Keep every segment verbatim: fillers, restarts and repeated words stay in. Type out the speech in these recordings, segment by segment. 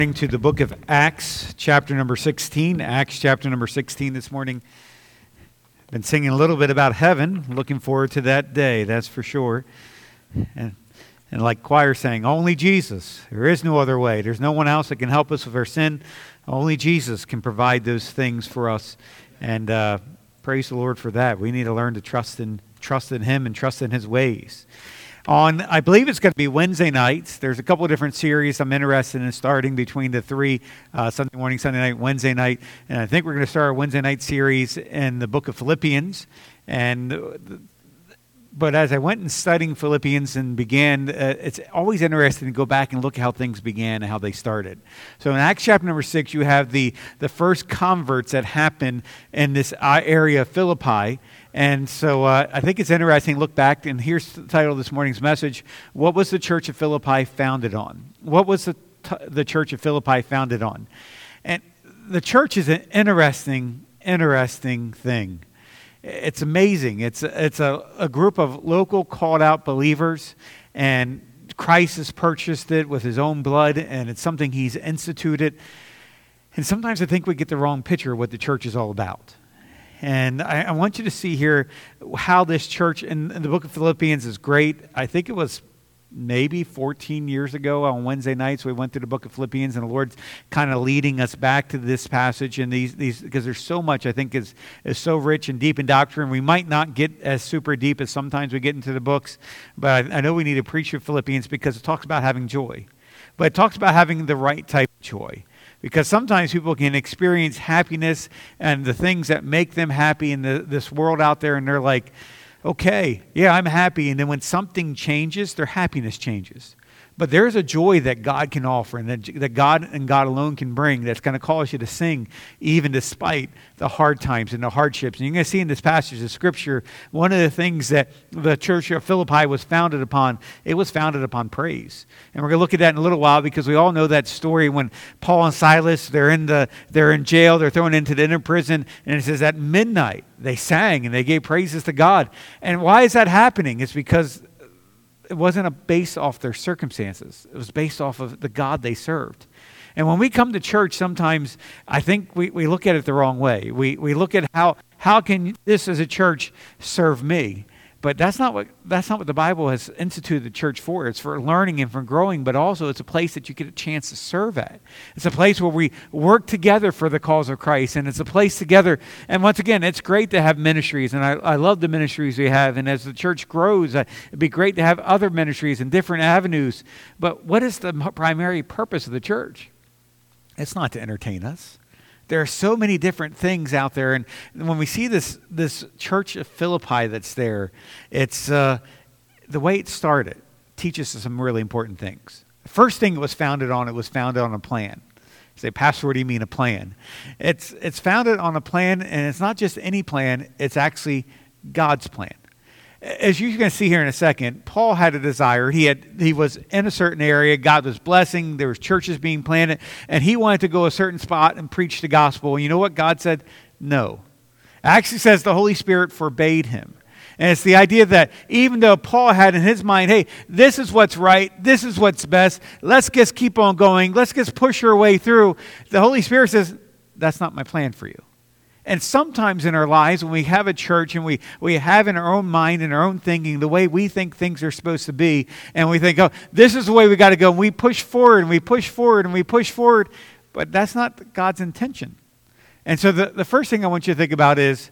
To the book of Acts, chapter number sixteen. Acts, chapter number sixteen this morning. Been singing a little bit about heaven. Looking forward to that day, that's for sure. And, and like choir saying, only Jesus. There is no other way. There's no one else that can help us with our sin. Only Jesus can provide those things for us. And uh, praise the Lord for that. We need to learn to trust in trust in Him and trust in His ways. On, I believe it's going to be Wednesday nights. There's a couple of different series I'm interested in starting between the three, uh, Sunday morning, Sunday night, Wednesday night. And I think we're going to start a Wednesday night series in the book of Philippians. And But as I went and studying Philippians and began, uh, it's always interesting to go back and look at how things began and how they started. So in Acts chapter number six, you have the, the first converts that happened in this area of Philippi. And so uh, I think it's interesting to look back, and here's the title of this morning's message. What was the church of Philippi founded on? What was the, t- the church of Philippi founded on? And the church is an interesting, interesting thing. It's amazing. It's a, it's a, a group of local called out believers, and Christ has purchased it with His own blood, and it's something He's instituted. And sometimes I think we get the wrong picture of what the church is all about. And I, I want you to see here how this church in, in the book of Philippians is great. I think it was maybe fourteen years ago on Wednesday nights we went through the book of Philippians, and the Lord's kind of leading us back to this passage and these these because there's so much I think is is so rich and deep in doctrine. We might not get as super deep as sometimes we get into the books, but I, I know we need to preach through Philippians because it talks about having joy, but it talks about having the right type of joy. Because sometimes people can experience happiness and the things that make them happy in the, this world out there, and they're like, okay, yeah, I'm happy. And then when something changes, their happiness changes. But there's a joy that God can offer and that, that God and God alone can bring that's going to cause you to sing even despite the hard times and the hardships. And you're going to see in this passage of Scripture, one of the things that the church of Philippi was founded upon, it was founded upon praise. And we're going to look at that in a little while because we all know that story when Paul and Silas, they're in the they're in jail, they're thrown into the inner prison, and it says at midnight they sang and they gave praises to God. And why is that happening? It's because it wasn't a based off their circumstances. It was based off of the God they served. And when we come to church, sometimes I think we, we look at it the wrong way. We we look at how how can this as a church serve me? But that's not what that's not what the Bible has instituted the church for. It's for learning and for growing, but also it's a place that you get a chance to serve at. It's a place where we work together for the cause of Christ, and it's a place together. And once again, it's great to have ministries, and I, I love the ministries we have. And as the church grows, uh, it'd be great to have other ministries and different avenues. But what is the primary purpose of the church? It's not to entertain us. There are so many different things out there, and when we see this this church of Philippi that's there, it's uh, the way it started teaches us some really important things. The first thing it was founded on, it was founded on a plan. You say, Pastor, what do you mean a plan? It's it's founded on a plan, and it's not just any plan, it's actually God's plan. As you're going to see here in a second, Paul had a desire. He had he was in a certain area. God was blessing. There was churches being planted. And he wanted to go a certain spot and preach the gospel. And you know what? God said, no. It actually says the Holy Spirit forbade him. And it's the idea that even though Paul had in his mind, hey, this is what's right. This is what's best. Let's just keep on going. Let's just push our way through. The Holy Spirit says, that's not my plan for you. And sometimes in our lives, when we have a church and we, we have in our own mind and our own thinking the way we think things are supposed to be, and we think, oh, this is the way we got to go, and we push forward and we push forward and we push forward, but that's not God's intention. And so the, the first thing I want you to think about is,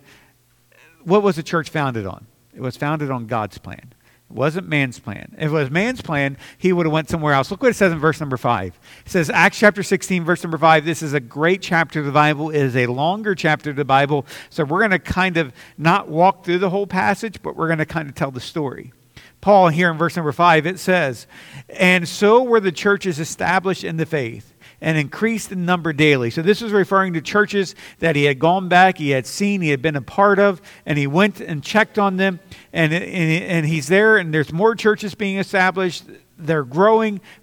what was the church founded on? It was founded on God's plan. It wasn't man's plan. If it was man's plan, he would have went somewhere else. Look what it says in verse number five. It says, Acts chapter sixteen, verse number five. This is a great chapter of the Bible. It is a longer chapter of the Bible. So we're going to kind of not walk through the whole passage, but we're going to kind of tell the story. Paul, here in verse number five, it says, and so were the churches established in the faith and increased in number daily. So this is referring to churches that he had gone back, he had seen, he had been a part of, and he went and checked on them, and, and, and he's there, and there's more churches being established. They're growing,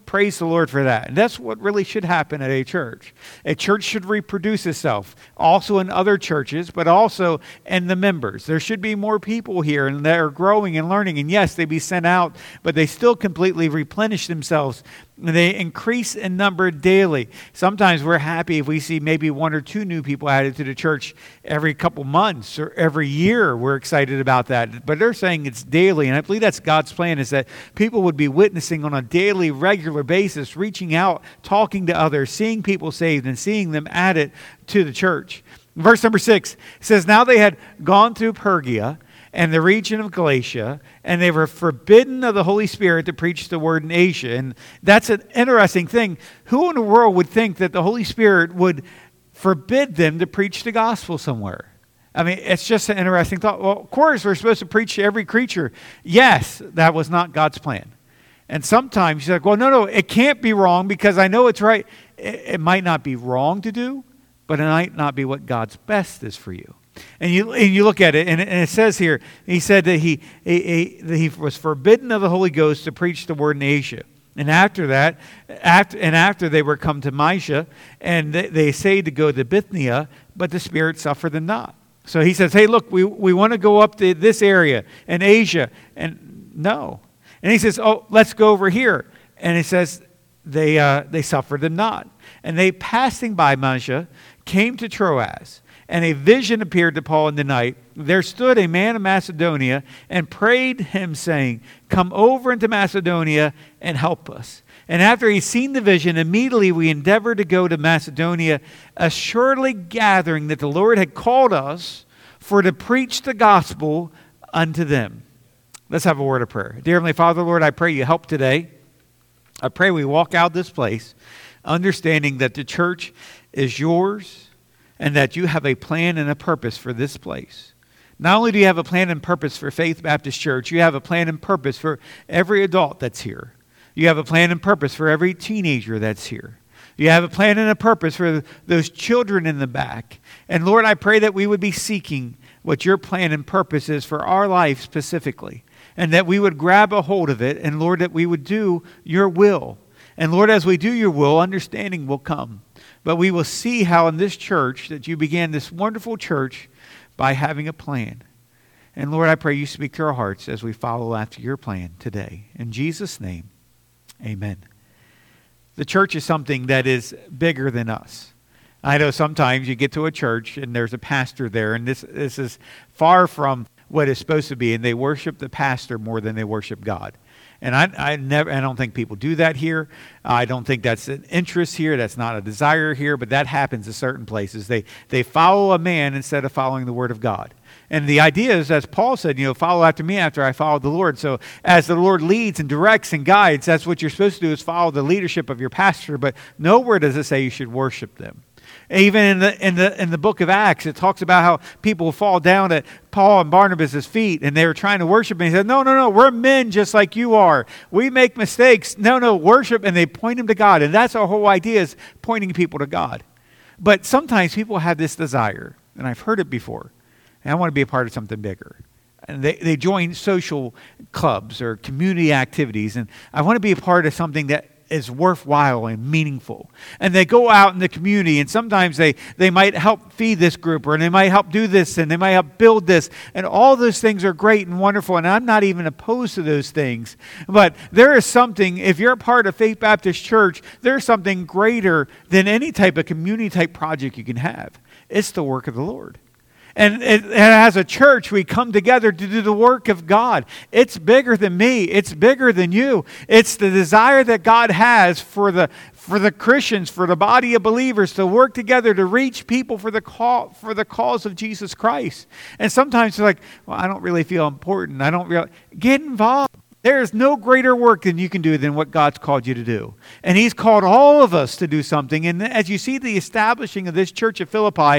praise the Lord for that. And that's what really should happen at a church. A church should reproduce itself, also in other churches, but also in the members. There should be more people here and they're growing and learning. And yes, they be sent out, but they still completely replenish themselves. They increase in number daily. Sometimes we're happy if we see maybe one or two new people added to the church every couple months or every year. We're excited about that. But they're saying it's daily. And I believe that's God's plan, is that people would be witnessing on a daily, regular basis, reaching out, talking to others, seeing people saved and seeing them added to the church. Verse number six says, now they had gone through Pergia and the region of Galatia, and they were forbidden of the Holy Spirit to preach the word in Asia. And that's an interesting thing. Who in the world would think that the Holy Spirit would forbid them to preach the gospel somewhere? I mean, it's just an interesting thought. Well, of course, we're supposed to preach to every creature. Yes, that was not God's plan. And sometimes you're like, well, no, no, it can't be wrong because I know it's right. It, it might not be wrong to do, but it might not be what God's best is for you. And you and you look at it, and it, and it says here, he said that he, he, he, that he was forbidden of the Holy Ghost to preach the word in Asia. And after that, after and after they were come to Mysia, and they, they say to go to Bithynia, but the Spirit suffered them not. So he says, hey, look, we, we want to go up to this area in Asia. And no. And he says, oh, let's go over here. And it says, they uh, they suffered them not. And they, passing by Mysia, came to Troas. And a vision appeared to Paul in the night. There stood a man of Macedonia and prayed him, saying, come over into Macedonia and help us. And after he seen the vision, immediately we endeavored to go to Macedonia, assuredly gathering that the Lord had called us for to preach the gospel unto them. Let's have a word of prayer. Dear Heavenly Father, Lord, I pray you help today. I pray we walk out this place understanding that the church is yours, and that you have a plan and a purpose for this place. Not only do you have a plan and purpose for Faith Baptist Church, you have a plan and purpose for every adult that's here. You have a plan and purpose for every teenager that's here. You have a plan and a purpose for those children in the back. And Lord, I pray that we would be seeking what your plan and purpose is for our life specifically. And that we would grab a hold of it. And Lord, that we would do your will. And Lord, as we do your will, understanding will come. But we will see how in this church that you began this wonderful church by having a plan. And Lord, I pray you speak to our hearts as we follow after your plan today. In Jesus' name, amen. The church is something that is bigger than us. I know sometimes you get to a church and there's a pastor there, and this, this is far from what it's supposed to be, and they worship the pastor more than they worship God. And I, I never, I don't think people do that here. I don't think that's an interest here. That's not a desire here, but that happens in certain places. They they follow a man instead of following the Word of God. And the idea is, as Paul said, you know, follow after me after I follow the Lord. So as the Lord leads and directs and guides, that's what you're supposed to do, is follow the leadership of your pastor. But nowhere does it say you should worship them. Even in the in the in the book of Acts, it talks about how people fall down at Paul and Barnabas' feet, and they were trying to worship him. He said, no, no, no, we're men just like you are. We make mistakes. No, no, worship, and they point them to God. And that's our whole idea, is pointing people to God. But sometimes people have this desire, and I've heard it before, and I want to be a part of something bigger. And they, they join social clubs or community activities, and I want to be a part of something that is worthwhile and meaningful. And they go out in the community, and sometimes they, they might help feed this group, or they might help do this, and they might help build this. And all those things are great and wonderful, and I'm not even opposed to those things. But there is something, if you're a part of Faith Baptist Church, there's something greater than any type of community type project you can have. It's the work of the Lord. And, it, and as a church, we come together to do the work of God. It's bigger than me. It's bigger than you. It's the desire that God has for the for the Christians, for the body of believers, to work together to reach people for the call, for the cause of Jesus Christ. And sometimes it's like, well, I don't really feel important. I don't really get involved. There is no greater work than you can do than what God's called you to do. And He's called all of us to do something. And as you see the establishing of this church of Philippi,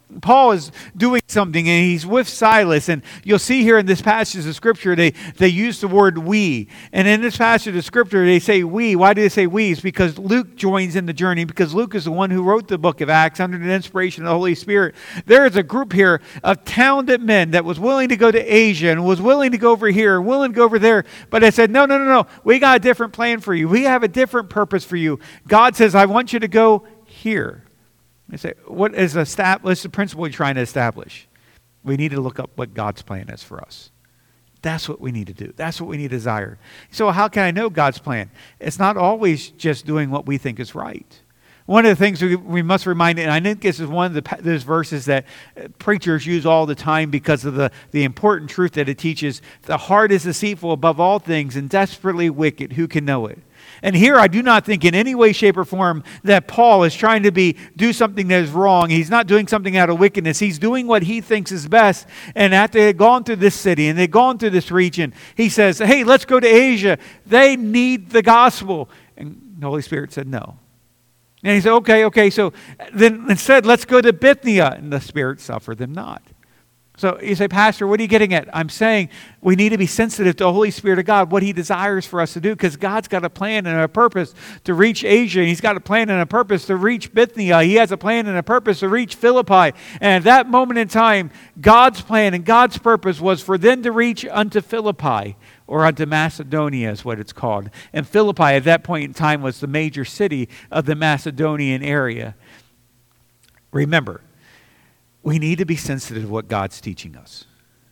Paul is doing something, and he's with Silas, and you'll see here in this passage of Scripture, they, they use the word we. And in this passage of Scripture, they say we. Why do they say we? It's because Luke joins in the journey, because Luke is the one who wrote the book of Acts under the inspiration of the Holy Spirit. There is a group here of talented men that was willing to go to Asia, and was willing to go over here, and willing to go over there, but they said, no, no, no, no, we got a different plan for you. We have a different purpose for you. God says, I want you to go here. They say, what is a stat, what's the principle you're trying to establish? We need to look up what God's plan is for us. That's what we need to do. That's what we need to desire. So how can I know God's plan? It's not always just doing what we think is right. One of the things we, we must remind, and I think this is one of the, those verses that preachers use all the time because of the, the important truth that it teaches. The heart is deceitful above all things and desperately wicked. Who can know it? And here I do not think in any way, shape, or form that Paul is trying to be do something that is wrong. He's not doing something out of wickedness. He's doing what he thinks is best. And after they've gone through this city and they've gone through this region, he says, hey, let's go to Asia. They need the gospel. And the Holy Spirit said no. And he said, okay, okay, so then instead let's go to Bithynia. And the Spirit suffered them not. So you say, Pastor, what are you getting at? I'm saying we need to be sensitive to the Holy Spirit of God, what he desires for us to do, because God's got a plan and a purpose to reach Asia. He's got a plan and a purpose to reach Bithynia. He has a plan and a purpose to reach Philippi. And at that moment in time, God's plan and God's purpose was for them to reach unto Philippi, or unto Macedonia is what it's called. And Philippi at that point in time was the major city of the Macedonian area. Remember, we need to be sensitive to what God's teaching us.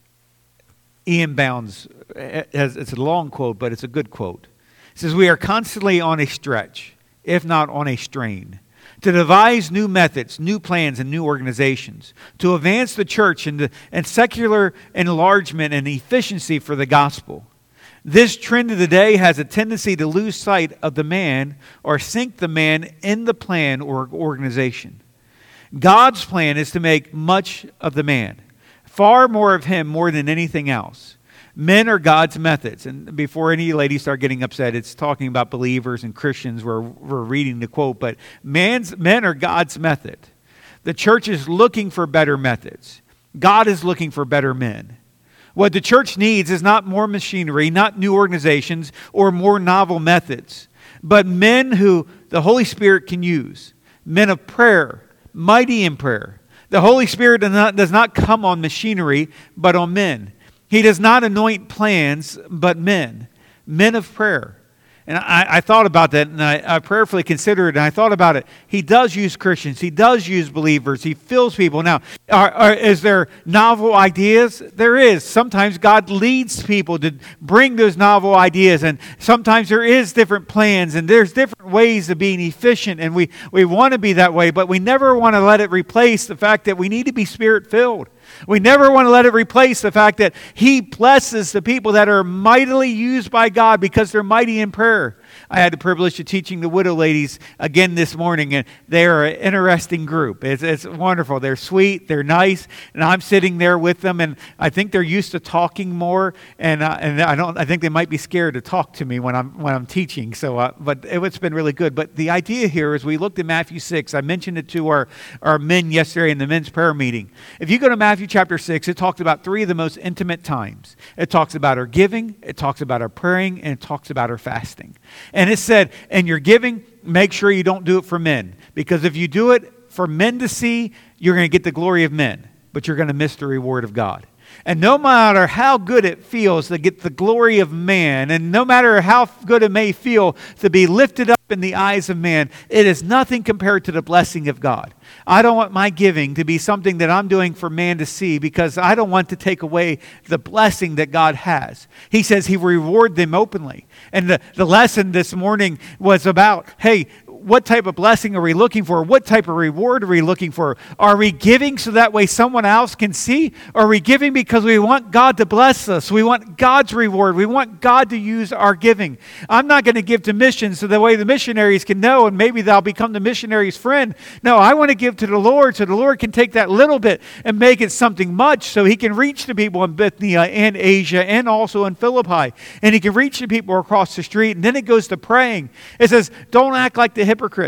Ian Bounds, it's a long quote, but it's a good quote. It says, we are constantly on a stretch, if not on a strain, to devise new methods, new plans, and new organizations, to advance the church and, and secular enlargement and efficiency for the gospel. This trend of the day has a tendency to lose sight of the man or sink the man in the plan or organization. God's plan is to make much of the man, far more of him more than anything else. Men are God's methods. And before any ladies start getting upset, it's talking about believers and Christians. We're, we're reading the quote, but man's, men are God's method. The church is looking for better methods. God is looking for better men. What the church needs is not more machinery, not new organizations, or more novel methods, but men who the Holy Spirit can use. Men of prayer, mighty in prayer. The Holy Spirit does not, does not come on machinery, but on men. He does not anoint plans, but men. Men of prayer. And I, I thought about that, and I, I prayerfully considered it, and I thought about it. He does use Christians. He does use believers. He fills people. Now, are, are, is there novel ideas? There is. Sometimes God leads people to bring those novel ideas, and sometimes there is different plans, and there's different ways of being efficient, and we, we want to be that way, but we never want to let it replace the fact that we need to be Spirit-filled. We never want to let it replace the fact that He blesses the people that are mightily used by God because they're mighty in prayer. I had the privilege of teaching the widow ladies again this morning, and they're an interesting group. It's, it's wonderful. They're sweet, they're nice, and I'm sitting there with them, and I think they're used to talking more, and uh, and I don't. I think they might be scared to talk to me when I'm when I'm teaching. So, uh, but it, it's been really good. But the idea here is we looked at Matthew six. I mentioned it to our our men yesterday in the men's prayer meeting. If you go to Matthew chapter six, it talks about three of the most intimate times. It talks about our giving, it talks about our praying, and it talks about our fasting. And it said, in your giving, make sure you don't do it for men. Because if you do it for men to see, you're going to get the glory of men. But you're going to miss the reward of God. And no matter how good it feels to get the glory of man, and no matter how good it may feel to be lifted up in the eyes of man, it is nothing compared to the blessing of God. I don't want my giving to be something that I'm doing for man to see, because I don't want to take away the blessing that God has. He says He will reward them openly. And the, the lesson this morning was about, hey, what type of blessing are we looking for? What type of reward are we looking for? Are we giving so that way someone else can see? Or are we giving because we want God to bless us? We want God's reward. We want God to use our giving. I'm not going to give to missions so the way the missionaries can know and maybe they'll become the missionary's friend. No, I want to give to the Lord so the Lord can take that little bit and make it something much so He can reach the people in Bithynia and Asia and also in Philippi. And He can reach the people across the street. And then it goes to praying. It says, don't act like the hypocrites.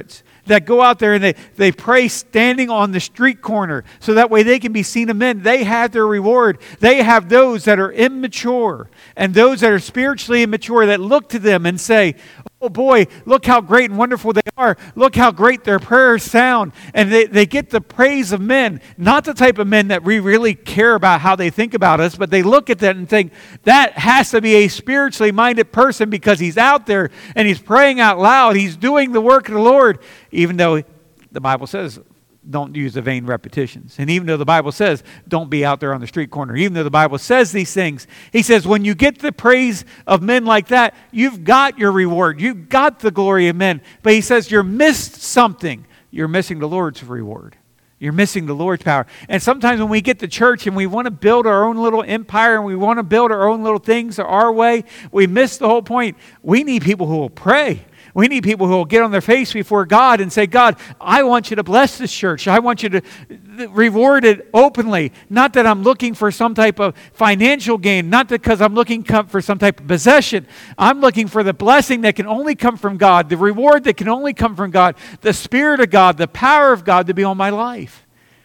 that go out there and they, they pray standing on the street corner so that way they can be seen of men. They have their reward. They have those that are immature and those that are spiritually immature that look to them and say, oh boy, look how great and wonderful they are. Look how great their prayers sound. And they, they get the praise of men, not the type of men that we really care about how they think about us, but they look at that and think, that has to be a spiritually minded person because he's out there and he's praying out loud. He's doing the work of the Lord, even though the Bible says, don't use the vain repetitions. And even though the Bible says, don't be out there on the street corner, even though the Bible says these things, he says, when you get the praise of men like that, you've got your reward. You've got the glory of men. But he says, you're missed something. You're missing the Lord's reward. You're missing the Lord's power. And sometimes when we get to church and we want to build our own little empire and we want to build our own little things our way, we miss the whole point. We need people who will pray. We need people who will get on their face before God and say, God, I want you to bless this church. I want you to reward it openly. Not that I'm looking for some type of financial gain. Not because I'm looking for some type of possession. I'm looking for the blessing that can only come from God. The reward that can only come from God. The Spirit of God. The power of God to be on my life.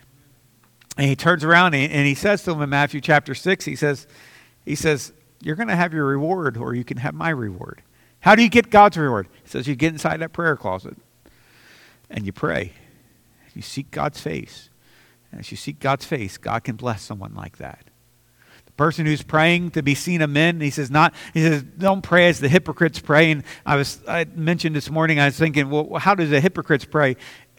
And he turns around and he says to them in Matthew chapter six, he says, he says, you're going to have your reward or you can have my reward. How do you get God's reward? He says you get inside that prayer closet and you pray. You seek God's face. And as you seek God's face, God can bless someone like that. The person who's praying to be seen of men, he says not. He says don't pray as the hypocrites pray. And I was I mentioned this morning. I was thinking, well, how does the hypocrites pray?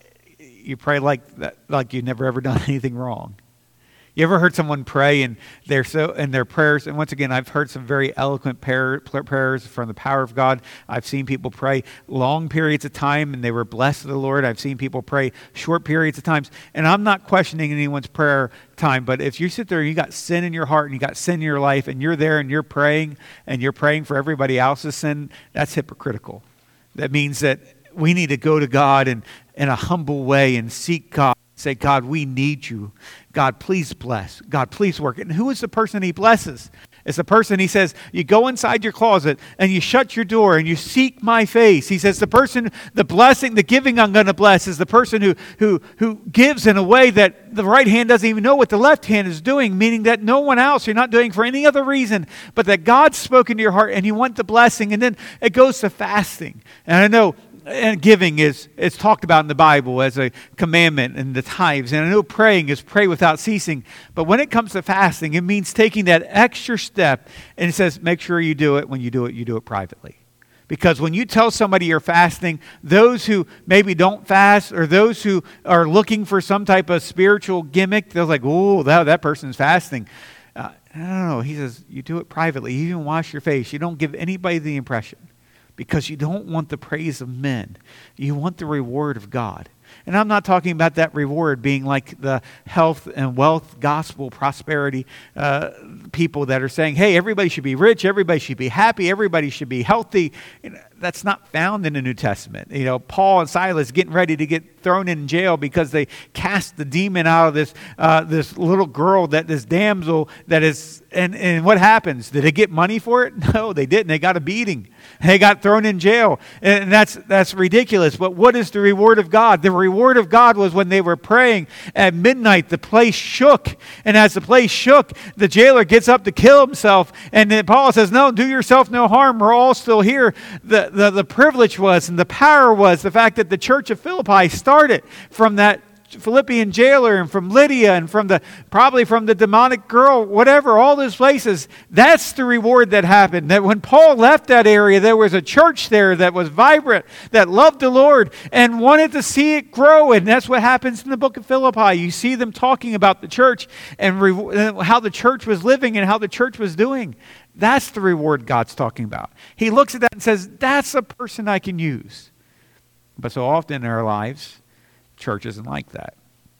You pray like that, like you've never ever done anything wrong. You ever heard someone pray and they're so in their prayers? And once again, I've heard some very eloquent prayer, prayers from the power of God. I've seen people pray long periods of time and they were blessed of the Lord. I've seen people pray short periods of times. And I'm not questioning anyone's prayer time, but if you sit there and you got sin in your heart and you got sin in your life and you're there and you're praying and you're praying for everybody else's sin, that's hypocritical. That means that we need to go to God in, in a humble way and seek God. Say, God, we need you. God, please bless. God, please work. And who is the person he blesses? It's the person, he says, you go inside your closet and you shut your door and you seek my face. He says the person, the blessing, the giving I'm going to bless is the person who, who, who gives in a way that the right hand doesn't even know what the left hand is doing, meaning that no one else, you're not doing for any other reason, but that God's spoken to your heart and you want the blessing. And then it goes to fasting. And I know and giving is it's talked about in the Bible as a commandment and the tithes. And I know praying is pray without ceasing. But when it comes to fasting, it means taking that extra step. And it says, make sure you do it. When you do it, you do it privately. Because when you tell somebody you're fasting, those who maybe don't fast or those who are looking for some type of spiritual gimmick, they're like, oh, that, that person's fasting. Uh, I don't know. He says, you do it privately. You even wash your face. You don't give anybody the impression. Because you don't want the praise of men. You want the reward of God. And I'm not talking about that reward being like the health and wealth, gospel, prosperity uh, people that are saying, hey, everybody should be rich, everybody should be happy, everybody should be healthy. You know, that's not found in the New Testament. You know, Paul and Silas getting ready to get thrown in jail because they cast the demon out of this uh, this little girl, that this damsel that is, and, and what happens? Did they get money for it? No, they didn't. They got a beating. They got thrown in jail. And that's that's ridiculous. But what is the reward of God? The reward of God was when they were praying at midnight, the place shook. And as the place shook, the jailer gets up to kill himself. And then Paul says, no, do yourself no harm. We're all still here. The, the, the privilege was and the power was the fact that the church of Philippi started from that Philippian jailer and from Lydia and from the probably from the demonic girl, whatever, all those places. That's the reward that happened. That when Paul left that area, there was a church there that was vibrant, that loved the Lord and wanted to see it grow. And that's what happens in the book of Philippi. You see them talking about the church and re- how the church was living and how the church was doing. That's the reward God's talking about. He looks at that and says, that's a person I can use. But so often in our lives, church isn't like that.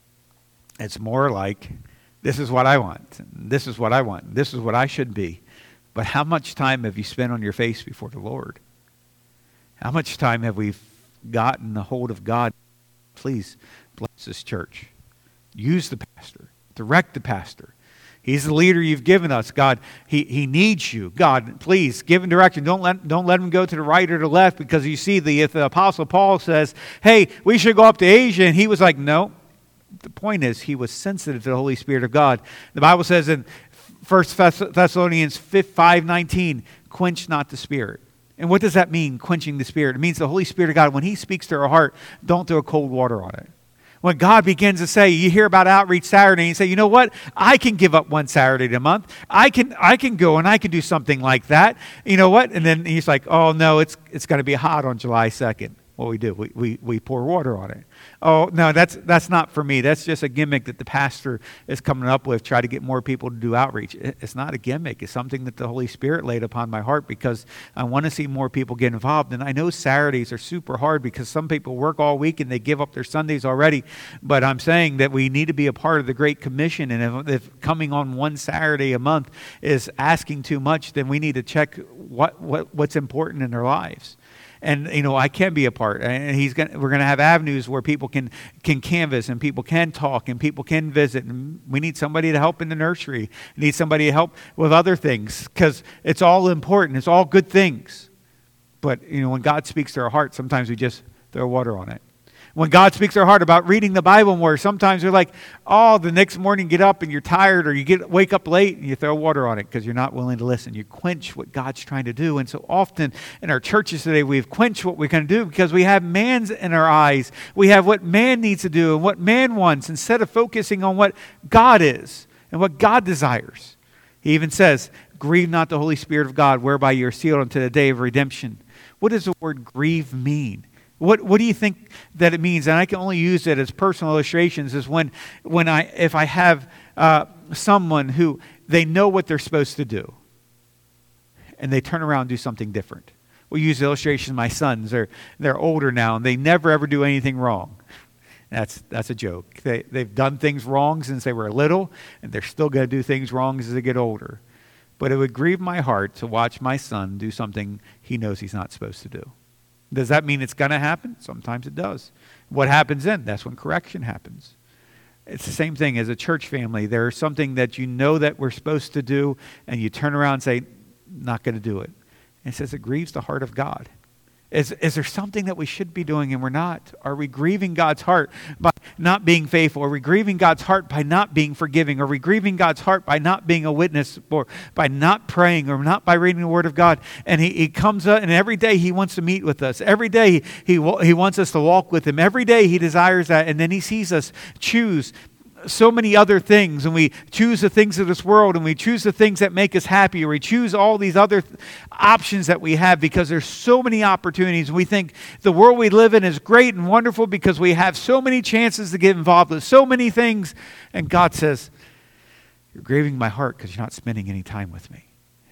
It's more like, this is what I want. This is what I want. This is what I should be. But how much time have you spent on your face before the Lord? How much time have we gotten a hold of God? Please bless this church. Use the pastor. Direct the pastor. He's the leader you've given us. God, he, he needs you. God, please give him direction. Don't let, don't let him go to the right or the left, because you see, the, if the Apostle Paul says, hey, we should go up to Asia, and he was like, no. The point is, he was sensitive to the Holy Spirit of God. The Bible says in First Thessalonians five nineteen, quench not the Spirit. And what does that mean, quenching the Spirit? It means the Holy Spirit of God, when he speaks to our heart, don't throw cold water on it. When God begins to say, you hear about Outreach Saturday, and you say, you know what? I can give up one Saturday a month. I can I can go and I can do something like that. You know what? And then he's like, oh, no, it's it's going to be hot on July second. What we do, we, we we pour water on it. Oh, no, that's that's not for me. That's just a gimmick that the pastor is coming up with, try to get more people to do outreach. It's not a gimmick. It's something that the Holy Spirit laid upon my heart, because I want to see more people get involved. And I know Saturdays are super hard because some people work all week and they give up their Sundays already. But I'm saying that we need to be a part of the Great Commission. And if, if coming on one Saturday a month is asking too much, then we need to check what, what what's important in their lives. And, you know, I can be a part. And he's gonna, we're going to have avenues where people can, can canvas and people can talk and people can visit. And we need somebody to help in the nursery. We need somebody to help with other things, because it's all important. It's all good things. But, you know, when God speaks to our heart, sometimes we just throw water on it. When God speaks to our heart about reading the Bible more, sometimes we're like, oh, the next morning you get up and you're tired, or you get wake up late and you throw water on it because you're not willing to listen. You quench what God's trying to do. And so often in our churches today, we've quenched what we can do because we have man's in our eyes. We have what man needs to do and what man wants, instead of focusing on what God is and what God desires. He even says, grieve not the Holy Spirit of God, whereby you are sealed unto the day of redemption. What does the word grieve mean? What what do you think that it means? And I can only use it as personal illustrations. Is when when I if I have uh, someone who they know what they're supposed to do, and they turn around and do something different. We use the illustration. My sons are they're older now, and they never ever do anything wrong. That's that's a joke. They they've done things wrong since they were little, and they're still going to do things wrong as they get older. But it would grieve my heart to watch my son do something he knows he's not supposed to do. Does that mean it's going to happen? Sometimes it does. What happens then? That's when correction happens. It's the same thing as a church family. There's something that you know that we're supposed to do, and you turn around and say, not going to do it. And it says it grieves the heart of God. Is, is there something that we should be doing and we're not? Are we grieving God's heart by not being faithful? Are we grieving God's heart by not being forgiving? Are we grieving God's heart by not being a witness, or by not praying, or not by reading the Word of God? And he, he comes up, and every day he wants to meet with us. Every day he, he, he wants us to walk with him. Every day he desires that. And then he sees us choose so many other things, and we choose the things of this world, and we choose the things that make us happy, or we choose all these other th- options that we have, because there's so many opportunities. We think the world we live in is great and wonderful because we have so many chances to get involved with so many things. And God says, you're grieving my heart because you're not spending any time with me.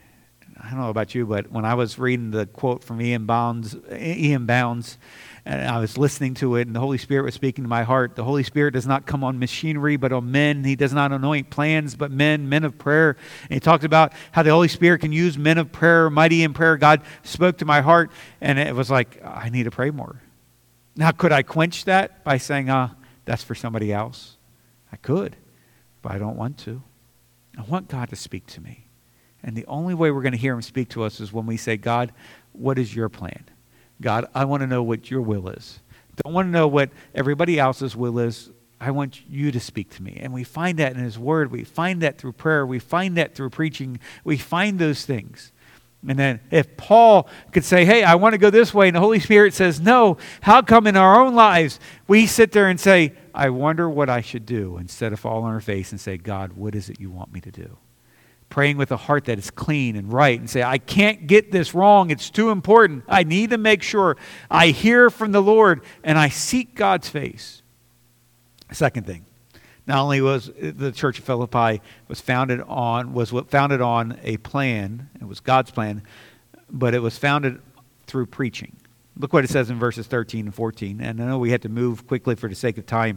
I don't know about you, but when I was reading the quote from Ian Bounds, Ian Bounds, and I was listening to it, and the Holy Spirit was speaking to my heart. The Holy Spirit does not come on machinery, but on men. He does not anoint plans, but men, men of prayer. And he talked about how the Holy Spirit can use men of prayer, mighty in prayer. God spoke to my heart, and it was like, I need to pray more. Now, could I quench that by saying, ah, uh, that's for somebody else? I could, but I don't want to. I want God to speak to me. And the only way we're going to hear him speak to us is when we say, God, what is your plan? God, I want to know what your will is. Don't want to know what everybody else's will is. I want you to speak to me. And we find that in his word. We find that through prayer. We find that through preaching. We find those things. And then if Paul could say, hey, I want to go this way, and the Holy Spirit says, no, how come in our own lives we sit there and say, I wonder what I should do, instead of fall on our face and say, God, what is it you want me to do? Praying with a heart that is clean and right, and say, I can't get this wrong. It's too important. I need to make sure I hear from the Lord and I seek God's face. Second thing, not only was the Church of Philippi was founded on was founded on a plan, it was God's plan, but it was founded through preaching. Look what it says in verses thirteen and fourteen. And I know we had to move quickly for the sake of time.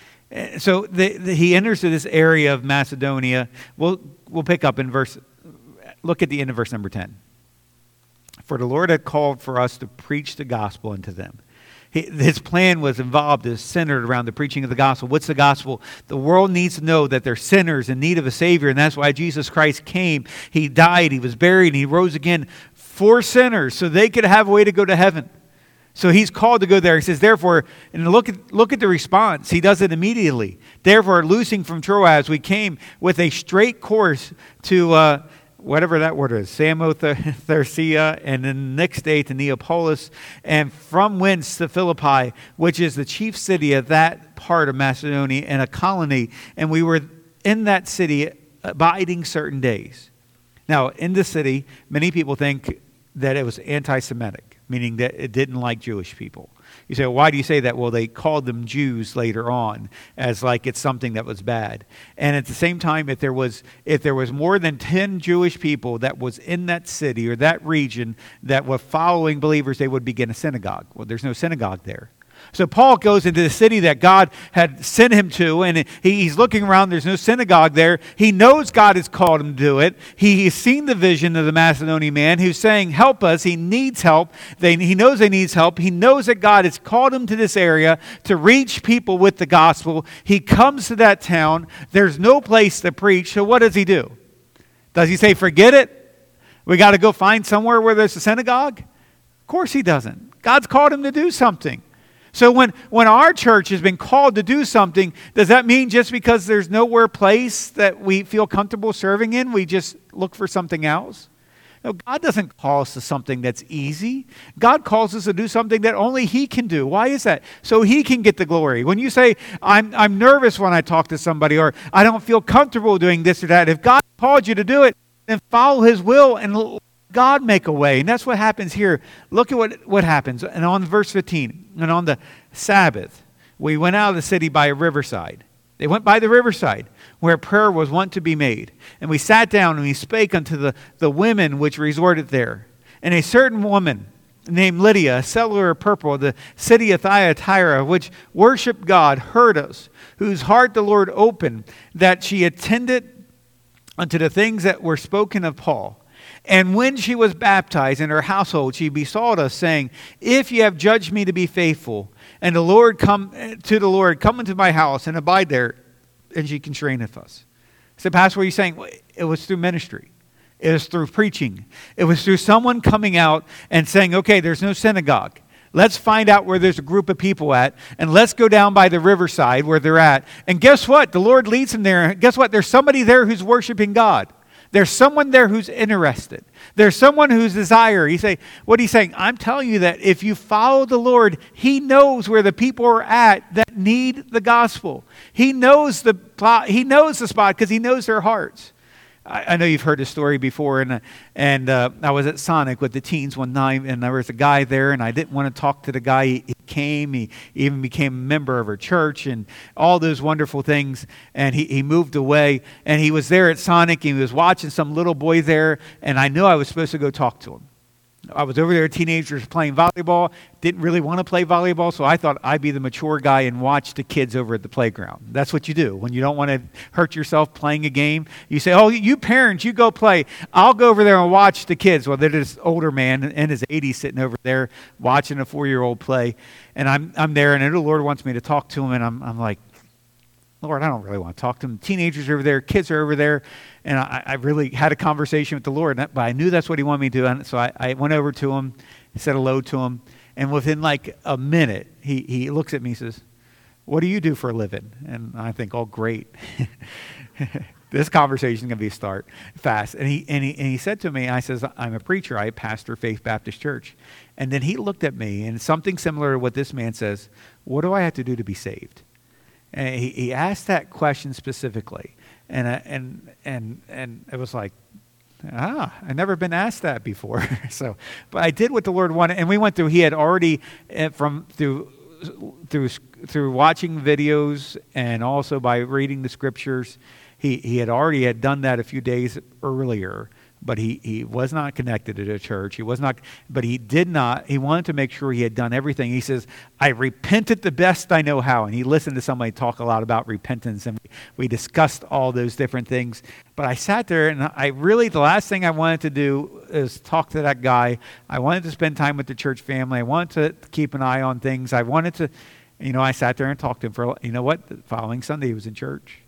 So the, the, he enters to this area of Macedonia. We'll we'll pick up in verse. Look at the end of verse number ten. For the Lord had called for us to preach the gospel unto them. His plan was involved, is centered around the preaching of the gospel. What's the gospel? The world needs to know that they're sinners in need of a Savior, and that's why Jesus Christ came. He died, He was buried, and He rose again for sinners so they could have a way to go to heaven. So He's called to go there. He says, therefore, and look at, look at the response. He does it immediately. Therefore, loosing from Troas, we came with a straight course to... Uh, whatever that word is, Samothracea, and then the next day to Neapolis, and from whence to Philippi, which is the chief city of that part of Macedonia and a colony. And we were in that city abiding certain days. Now, in the city, many people think that it was anti-Semitic, meaning that it didn't like Jewish people. You say, well, why do you say that? Well, they called them Jews later on as like it's something that was bad. And at the same time, if there was if there was more than ten Jewish people that was in that city or that region that were following believers, they would begin a synagogue. Well, there's no synagogue there. So Paul goes into the city that God had sent him to, and he, he's looking around. There's no synagogue there. He knows God has called him to do it. He, he's seen the vision of the Macedonian man who's saying, help us. He needs help. They, he knows he needs help. He knows that God has called him to this area to reach people with the gospel. He comes to that town. There's no place to preach. So what does he do? Does he say, forget it? We got to go find somewhere where there's a synagogue? Of course he doesn't. God's called him to do something. So when, when our church has been called to do something, does that mean just because there's nowhere place that we feel comfortable serving in, we just look for something else? No, God doesn't call us to something that's easy. God calls us to do something that only He can do. Why is that? So He can get the glory. When you say, I'm, I'm nervous when I talk to somebody, or I don't feel comfortable doing this or that, if God called you to do it, then follow His will and God make a way. And that's what happens here. Look at what, what happens. And on verse fifteen, and on the Sabbath, we went out of the city by a riverside. They went by the riverside where prayer was wont to be made. And we sat down and we spake unto the, the women which resorted there. And a certain woman named Lydia, a seller of purple of the city of Thyatira, which worshipped God, heard us, whose heart the Lord opened, that she attended unto the things that were spoken of Paul. And when she was baptized in her household, she besought us, saying, if ye have judged me to be faithful, and the Lord come to the Lord, come into my house and abide there, and she constraineth us. So, Pastor, what are you saying? It was through ministry. It was through preaching. It was through someone coming out and saying, okay, there's no synagogue. Let's find out where there's a group of people at, and let's go down by the riverside where they're at. And guess what? The Lord leads them there. Guess what? There's somebody there who's worshiping God. There's someone there who's interested. There's someone who's desire. You say, what he's saying, I'm telling you that if you follow the Lord, He knows where the people are at that need the gospel. He knows the He knows the spot because He knows their hearts. I, I know you've heard this story before, and and uh, I was at Sonic with the teens one night, and there was a guy there, and I didn't want to talk to the guy. He, he came, he even became a member of our church, and all those wonderful things, and he, he moved away, and he was there at Sonic, and he was watching some little boy there, and I knew I was supposed to go talk to him. I was over there, teenagers playing volleyball, didn't really want to play volleyball, so I thought I'd be the mature guy and watch the kids over at the playground. That's what you do. When you don't want to hurt yourself playing a game, you say, oh, you parents, you go play. I'll go over there and watch the kids. Well, there's this older man in his eighties sitting over there watching a four-year-old play, and I'm I'm there, and the Lord wants me to talk to him, and I'm I'm like, Lord, I don't really want to talk to them. Teenagers are over there, kids are over there. And I, I really had a conversation with the Lord, but I knew that's what He wanted me to do. And so I, I went over to him, said hello to him. And within like a minute, he, he looks at me and says, what do you do for a living? And I think, oh, great. This conversation is going to be a start fast. And he, and, he, and he said to me, I says, I'm a preacher. I pastor Faith Baptist Church. And then he looked at me, and something similar to what this man says, what do I have to do to be saved? And he, he asked that question specifically. And uh, and and and it was like, ah, I've never been asked that before. So, but I did what the Lord wanted, and we went through. He had already uh, from through through through watching videos and also by reading the scriptures. He he had already had done that a few days earlier but he, he was not connected to the church. He was not, but he did not, he wanted to make sure he had done everything. He says, I repented the best I know how. And he listened to somebody talk a lot about repentance, and we, we discussed all those different things. But I sat there, and I really, the last thing I wanted to do is talk to that guy. I wanted to spend time with the church family. I wanted to keep an eye on things. I wanted to, you know, I sat there and talked to him for, you know what, the following Sunday he was in church.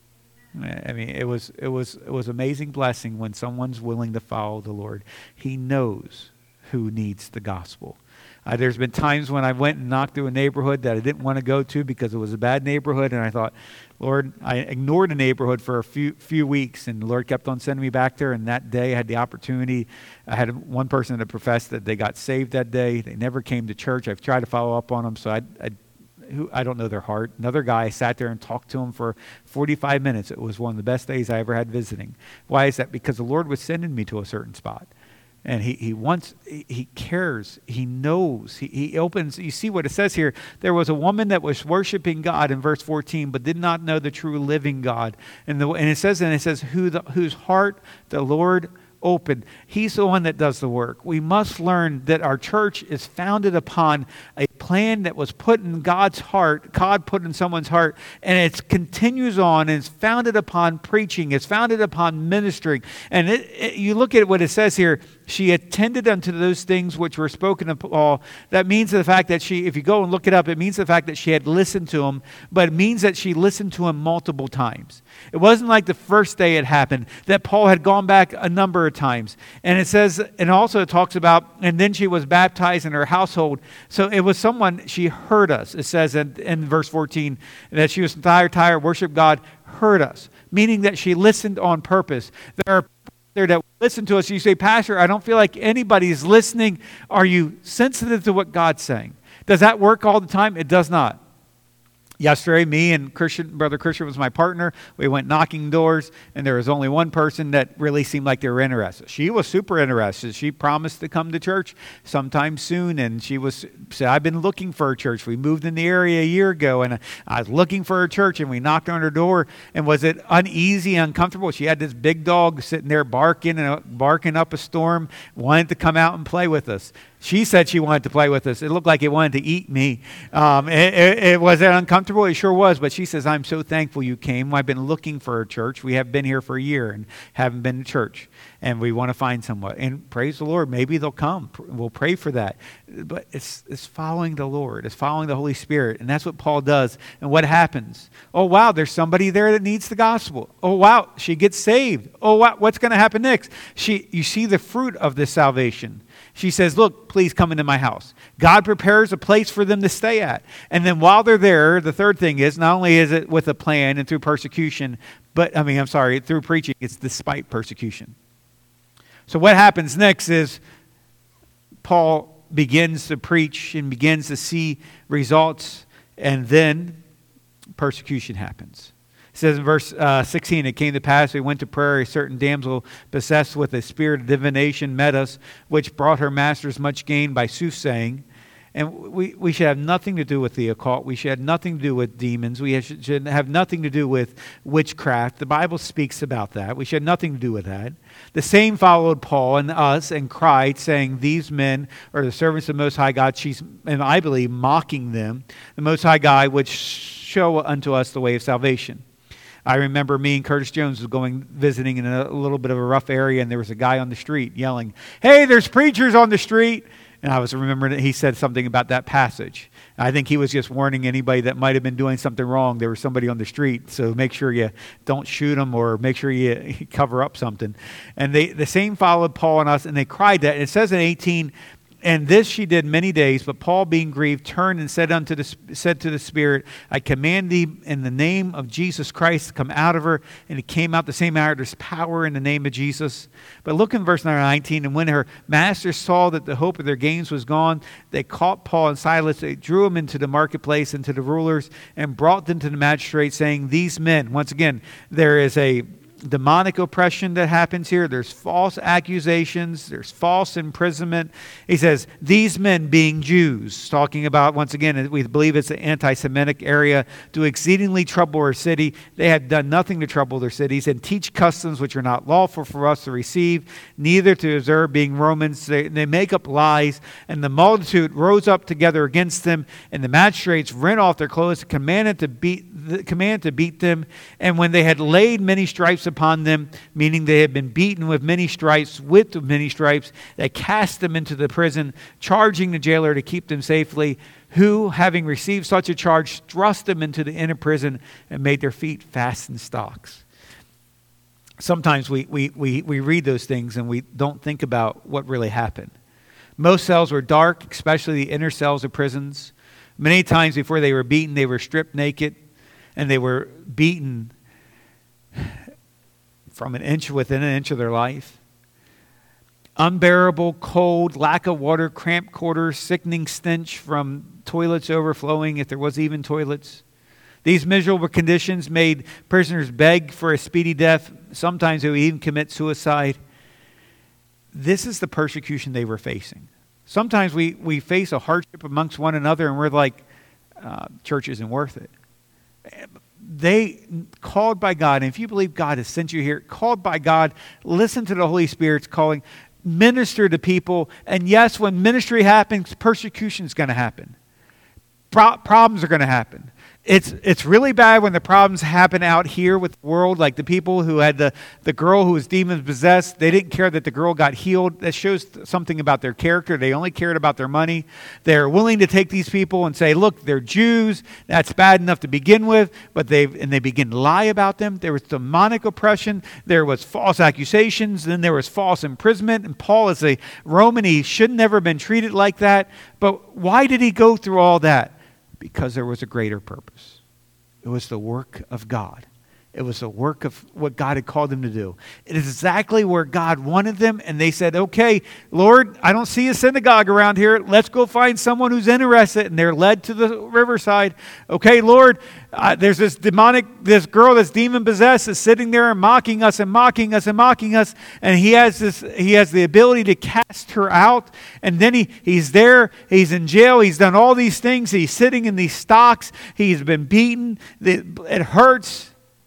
I mean, it was it was it was amazing blessing when someone's willing to follow the Lord. He knows who needs the gospel. Uh, there's been times when I went and knocked through a neighborhood that I didn't want to go to because it was a bad neighborhood, and I thought, Lord, I ignored the neighborhood for a few few weeks, and the Lord kept on sending me back there. And that day, I had the opportunity. I had one person that professed that they got saved that day. They never came to church. I've tried to follow up on them, so I. I Who I don't know their heart. Another guy sat there and talked to him for forty-five minutes. It was one of the best days I ever had visiting. Why is that? Because the Lord was sending me to a certain spot. And he, he wants, he, he cares, he knows, he, he opens. You see what it says here. There was a woman that was worshiping God in verse fourteen, but did not know the true living God. And, the, and it says, and it says, who the, whose heart the Lord open. He's the one that does the work. We must learn that our church is founded upon a plan that was put in God's heart, God put in someone's heart, and it continues on, and it's founded upon preaching. It's founded upon ministering. And it, it, you look at what it says here, she attended unto those things which were spoken of Paul. That means the fact that she, if you go and look it up, it means the fact that she had listened to him, but it means that she listened to him multiple times. It wasn't like the first day it happened, that Paul had gone back a number of times. And it says, and also it talks about, and then she was baptized in her household. So it was someone, she heard us. It says in, in verse fourteen, that she was tired, tired, worship God, heard us. Meaning that she listened on purpose. There are there that listen to us. You say, Pastor, I don't feel like anybody's listening. Are you sensitive to what God's saying? Does that work all the time? It does not. Yesterday, me and Christian, Brother Christian was my partner. We went knocking doors, and there was only one person that really seemed like they were interested. She was super interested. She promised to come to church sometime soon, and she was said, I've been looking for a church. We moved in the area a year ago, and I was looking for a church, and we knocked on her door, and was it uneasy, uncomfortable? She had this big dog sitting there barking and barking up a storm, wanted to come out and play with us. She said she wanted to play with us. It looked like it wanted to eat me. Um, it, it, it was uncomfortable. It sure was. But she says, I'm so thankful you came. I've been looking for a church. We have been here for a year and haven't been to church. And we want to find someone. And praise the Lord. Maybe they'll come. We'll pray for that. But it's, it's following the Lord. It's following the Holy Spirit. And that's what Paul does. And what happens? Oh, wow, there's somebody there that needs the gospel. Oh, wow, she gets saved. Oh, wow, what's going to happen next? She, you see the fruit of this salvation. She says, look, please come into my house. God prepares a place for them to stay at. And then while they're there, the third thing is, not only is it with a plan and through persecution, but, I mean, I'm sorry, through preaching, it's despite persecution. So what happens next is Paul begins to preach and begins to see results, and then persecution happens. It says in verse uh, sixteen, it came to pass, we went to prayer, a certain damsel possessed with a spirit of divination met us, which brought her masters much gain by soothsaying. And we, we should have nothing to do with the occult. We should have nothing to do with demons. We should, should have nothing to do with witchcraft. The Bible speaks about that. We should have nothing to do with that. The same followed Paul and us and cried, saying, these men are the servants of the Most High God. She's, and I believe, mocking them. The Most High God, which show unto us the way of salvation. I remember me and Curtis Jones was going visiting in a little bit of a rough area, and there was a guy on the street yelling, hey, there's preachers on the street. And I was remembering that he said something about that passage. I think he was just warning anybody that might have been doing something wrong. There was somebody on the street, so make sure you don't shoot them or make sure you cover up something. And they, the same followed Paul and us, and they cried that. And it says in eighteen, and this she did many days, but Paul, being grieved, turned and said unto the said to the Spirit, I command thee in the name of Jesus Christ to come out of her. And it came out the same hour. There's power in the name of Jesus. But look in verse nineteen. And when her masters saw that the hope of their gains was gone, they caught Paul and Silas. They drew them into the marketplace and to the rulers and brought them to the magistrate, saying, these men, once again, there is a demonic oppression that happens here. There's false accusations. There's false imprisonment. He says, these men being Jews, talking about, once again, we believe it's an anti-Semitic area, do exceedingly trouble our city. They had done nothing to trouble their cities, and teach customs which are not lawful for us to receive, neither to observe, being Romans. They, they make up lies, and the multitude rose up together against them, and the magistrates rent off their clothes, commanded to beat, commanded to beat them. And when they had laid many stripes upon them, meaning they had been beaten with many stripes, with many stripes, they cast them into the prison, charging the jailer to keep them safely, who, having received such a charge, thrust them into the inner prison and made their feet fast in stocks. Sometimes we, we, we, we read those things and we don't think about what really happened. Most cells were dark, especially the inner cells of prisons. Many times before they were beaten, they were stripped naked, and they were beaten from an inch within an inch of their life. Unbearable cold, lack of water, cramped quarters, sickening stench from toilets overflowing, if there was even toilets. These miserable conditions made prisoners beg for a speedy death. Sometimes they would even commit suicide. This is the persecution they were facing. Sometimes we, we face a hardship amongst one another and we're like, uh, church isn't worth it. They, called by God, and if you believe God has sent you here, called by God, listen to the Holy Spirit's calling, minister to people, and yes, when ministry happens, persecution is going to happen. Pro- problems are going to happen. It's it's really bad when the problems happen out here with the world, like the people who had the, the girl who was demon possessed. They didn't care that the girl got healed. That shows something about their character. They only cared about their money. They're willing to take these people and say, look, they're Jews. That's bad enough to begin with, but they and they begin to lie about them. There was demonic oppression. There was false accusations. Then there was false imprisonment. And Paul is a Roman. He should never have been treated like that. But why did he go through all that? Because there was a greater purpose. It was the work of God. It was the work of what God had called them to do. It is exactly where God wanted them. And they said, okay, Lord, I don't see a synagogue around here. Let's go find someone who's interested. And they're led to the riverside. Okay, Lord, uh, there's this demonic, this girl that's demon possessed is sitting there and mocking us and mocking us and mocking us. And he has this, he has the ability to cast her out. And then he, he's there, he's in jail, he's done all these things. He's sitting in these stocks. He's been beaten. It hurts.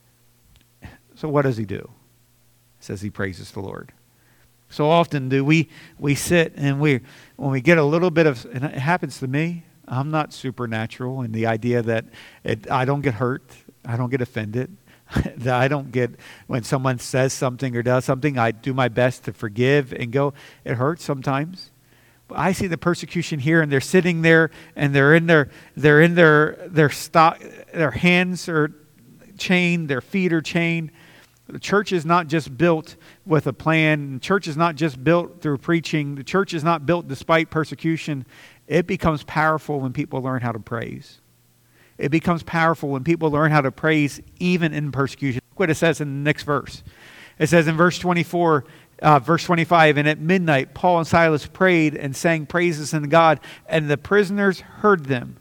So what does he do? He says he praises the Lord. So often do we we sit and we when we get a little bit of, and it happens to me, I'm not supernatural in the idea that it, I don't get hurt, I don't get offended, that I don't get, when someone says something or does something, I do my best to forgive and go. It hurts sometimes. But I see the persecution here, and they're sitting there, and they're in their they're in their their stock, their hands are chained, their feet are chained. The church is not just built with a plan. The church is not just built through preaching. The church is not built despite persecution. It becomes powerful when people learn how to praise. It becomes powerful when people learn how to praise even in persecution. Look what it says in the next verse. It says in verse twenty-four, uh, verse twenty-five, and at midnight Paul and Silas prayed and sang praises unto God, and the prisoners heard them.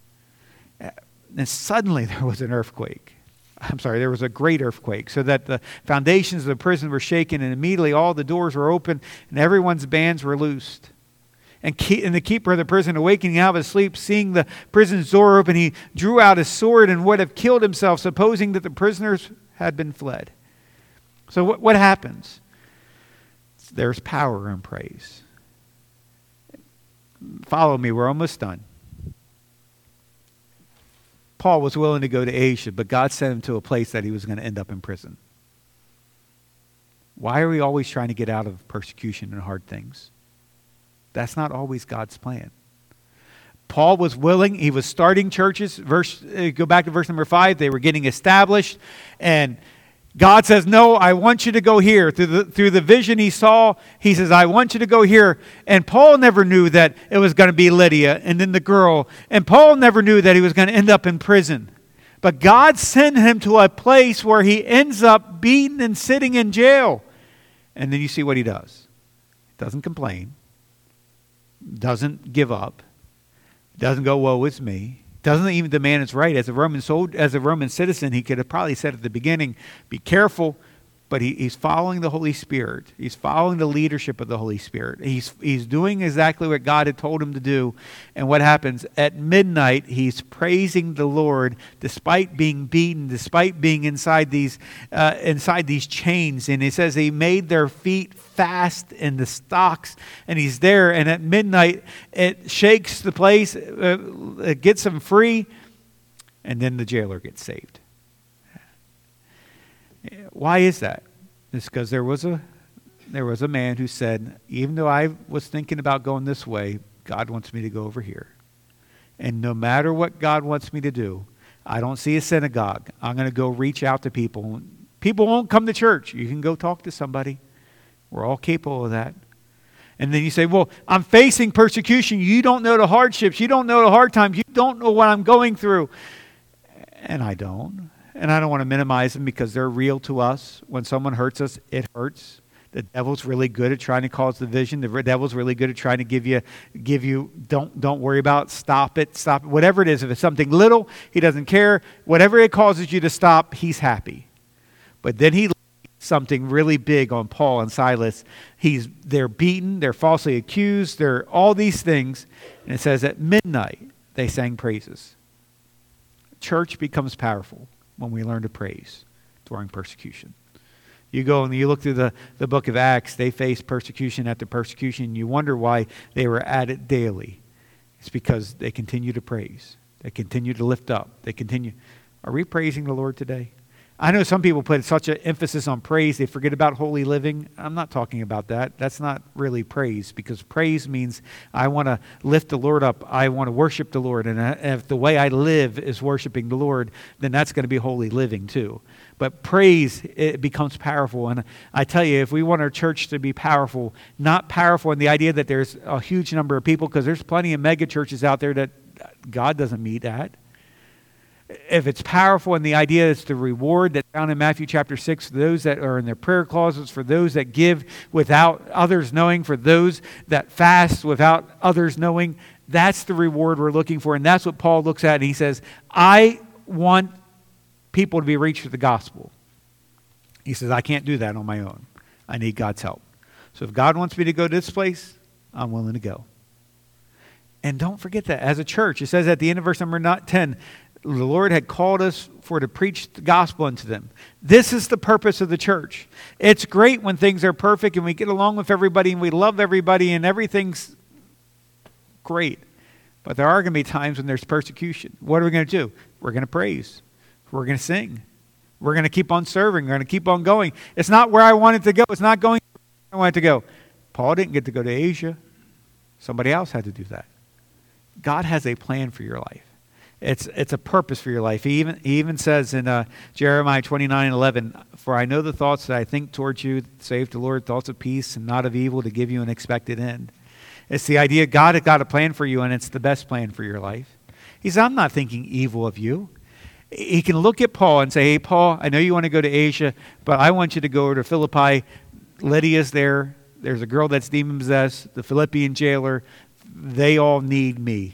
And suddenly there was an earthquake. I'm sorry, there was a great earthquake, so that the foundations of the prison were shaken, and immediately all the doors were open, and everyone's bands were loosed. And, keep, and the keeper of the prison, awakening out of his sleep, seeing the prison's door open, he drew out his sword and would have killed himself, supposing that the prisoners had been fled. So what, what happens? There's power in praise. Follow me, we're almost done. Paul was willing to go to Asia, but God sent him to a place that he was going to end up in prison. Why are we always trying to get out of persecution and hard things? That's not always God's plan. Paul was willing. He was starting churches. Verse, uh, go back to verse number five. They were getting established. And God says, no, I want you to go here. Through the, through the vision he saw, he says, I want you to go here. And Paul never knew that it was going to be Lydia and then the girl. And Paul never knew that he was going to end up in prison. But God sent him to a place where he ends up beaten and sitting in jail. And then you see what he does. He doesn't complain. Doesn't give up. Doesn't go, woe is me. Doesn't even demand his right. As a Roman soldier, as a Roman citizen, he could have probably said at the beginning, be careful. but he, he's following the Holy Spirit. He's following the leadership of the Holy Spirit. He's, he's doing exactly what God had told him to do. And what happens? At midnight, he's praising the Lord despite being beaten, despite being inside these, uh, inside these chains. And he says he made their feet fast in the stocks. And he's there. And at midnight, it shakes the place, uh, it gets him free. And then the jailer gets saved. Why is that? It's because there was a there was a man who said, even though I was thinking about going this way, God wants me to go over here. And no matter what God wants me to do, I don't see a synagogue. I'm going to go reach out to people. People won't come to church. You can go talk to somebody. We're all capable of that. And then you say, well, I'm facing persecution. You don't know the hardships. You don't know the hard times. You don't know what I'm going through. And I don't. And I don't want to minimize them because they're real to us. When someone hurts us, it hurts. The devil's really good at trying to cause division. The devil's really good at trying to give you, give you, don't, don't worry about, stop it, stop it. Whatever it is, if it's something little, he doesn't care. Whatever it causes you to stop, he's happy. But then he something really big on Paul and Silas. He's they're beaten, they're falsely accused, they're all these things. And it says at midnight they sang praises. Church becomes powerful when we learn to praise during persecution. You go and you look through the, the book of Acts, they faced persecution after persecution. You wonder why they were at it daily. It's because they continue to praise. They continue to lift up. They continue. Are we praising the Lord today? I know some people put such an emphasis on praise, they forget about holy living. I'm not talking about that. That's not really praise, because praise means I want to lift the Lord up. I want to worship the Lord. And if the way I live is worshiping the Lord, then that's going to be holy living too. But praise, it becomes powerful. And I tell you, if we want our church to be powerful, not powerful in the idea that there's a huge number of people, because there's plenty of mega churches out there that God doesn't meet at. If it's powerful and the idea is the reward that's found in Matthew chapter six, for those that are in their prayer closets, for those that give without others knowing, for those that fast without others knowing, that's the reward we're looking for. And that's what Paul looks at. And he says, I want people to be reached with the gospel. He says, I can't do that on my own. I need God's help. So if God wants me to go to this place, I'm willing to go. And don't forget that as a church, it says at the end of verse number ten, the Lord had called us for to preach the gospel unto them. This is the purpose of the church. It's great when things are perfect and we get along with everybody and we love everybody and everything's great. But there are going to be times when there's persecution. What are we going to do? We're going to praise. We're going to sing. We're going to keep on serving. We're going to keep on going. It's not where I wanted to go. It's not going where I wanted to go. Paul didn't get to go to Asia. Somebody else had to do that. God has a plan for your life. It's it's a purpose for your life. He even he even says in uh, Jeremiah twenty-nine eleven, for I know the thoughts that I think towards you, save the Lord, thoughts of peace and not of evil, to give you an expected end. It's the idea God has got a plan for you, and it's the best plan for your life. He says, I'm not thinking evil of you. He can look at Paul and say, hey, Paul, I know you want to go to Asia, but I want you to go to Philippi. Lydia's there. There's a girl that's demon-possessed, the Philippian jailer. They all need me.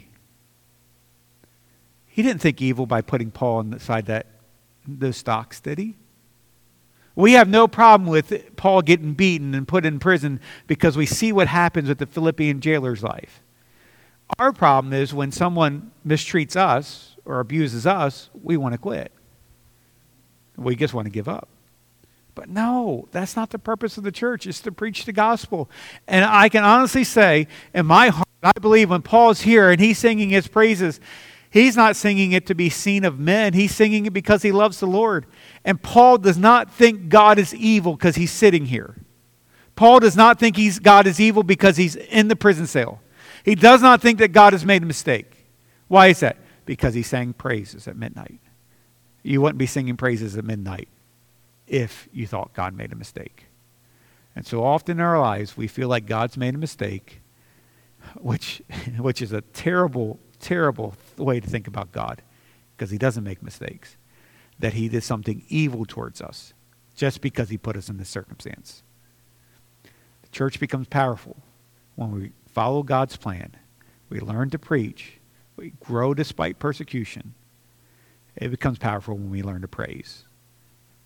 He didn't think evil by putting Paul inside that those stocks, did he? We have no problem with Paul getting beaten and put in prison because we see what happens with the Philippian jailer's life. Our problem is when someone mistreats us or abuses us, we want to quit. We just want to give up. But no, that's not the purpose of the church. It's to preach the gospel. And I can honestly say, in my heart, I believe when Paul's here and he's singing his praises, he's not singing it to be seen of men. He's singing it because he loves the Lord. And Paul does not think God is evil because he's sitting here. Paul does not think he's, God is evil because he's in the prison cell. He does not think that God has made a mistake. Why is that? Because he sang praises at midnight. You wouldn't be singing praises at midnight if you thought God made a mistake. And so often in our lives, we feel like God's made a mistake, which, which is a terrible terrible way to think about God, because he doesn't make mistakes, that he did something evil towards us just because he put us in this circumstance. The church becomes powerful when we follow God's plan. We learn to preach. We grow despite persecution. It becomes powerful when we learn to praise.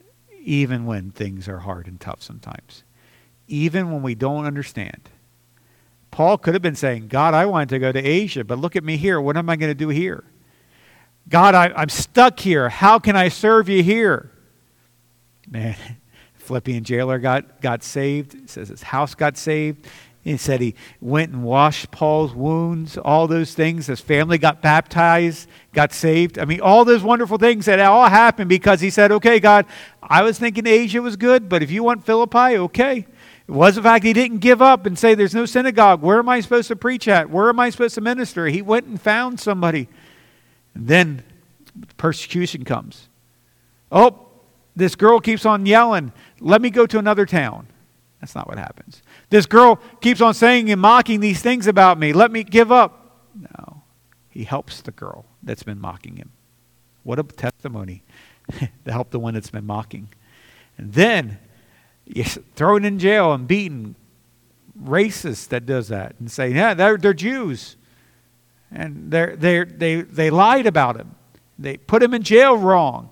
even when things are hard and tough sometimes. Even when we don't understand. Paul could have been saying, God, I wanted to go to Asia, but look at me here. What am I going to do here? God, I, I'm stuck here. How can I serve you here? Man, Philippian jailer got, got saved. It says his house got saved. He said he went and washed Paul's wounds, all those things. His family got baptized, got saved. I mean, all those wonderful things that all happened because he said, okay, God, I was thinking Asia was good, but if you want Philippi, okay. It was the fact he didn't give up and say, there's no synagogue. Where am I supposed to preach at? Where am I supposed to minister? He went and found somebody. And then persecution comes. Oh, this girl keeps on yelling, let me go to another town. That's not what happens. This girl keeps on saying and mocking these things about me. Let me give up. No. He helps the girl that's been mocking him. What a testimony to help the one that's been mocking. And then you throw it in jail and beaten. Racist that does that and say, yeah, they're, they're Jews. And they're, they're, they they lied about him. They put him in jail wrong.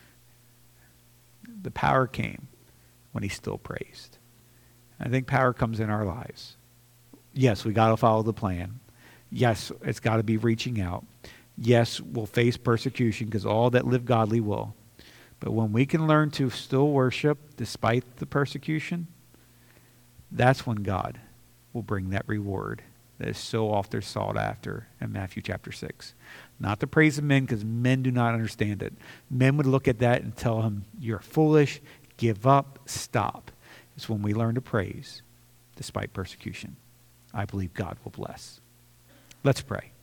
The power came when he still praised. I think power comes in our lives. Yes, we got to follow the plan. Yes, it's got to be reaching out. Yes, we'll face persecution because all that live godly will. But when we can learn to still worship despite the persecution, that's when God will bring that reward that is so often sought after in Matthew chapter six. Not the praise of men, because men do not understand it. Men would look at that and tell him, you're foolish, give up, stop. It's when we learn to praise despite persecution. I believe God will bless. Let's pray.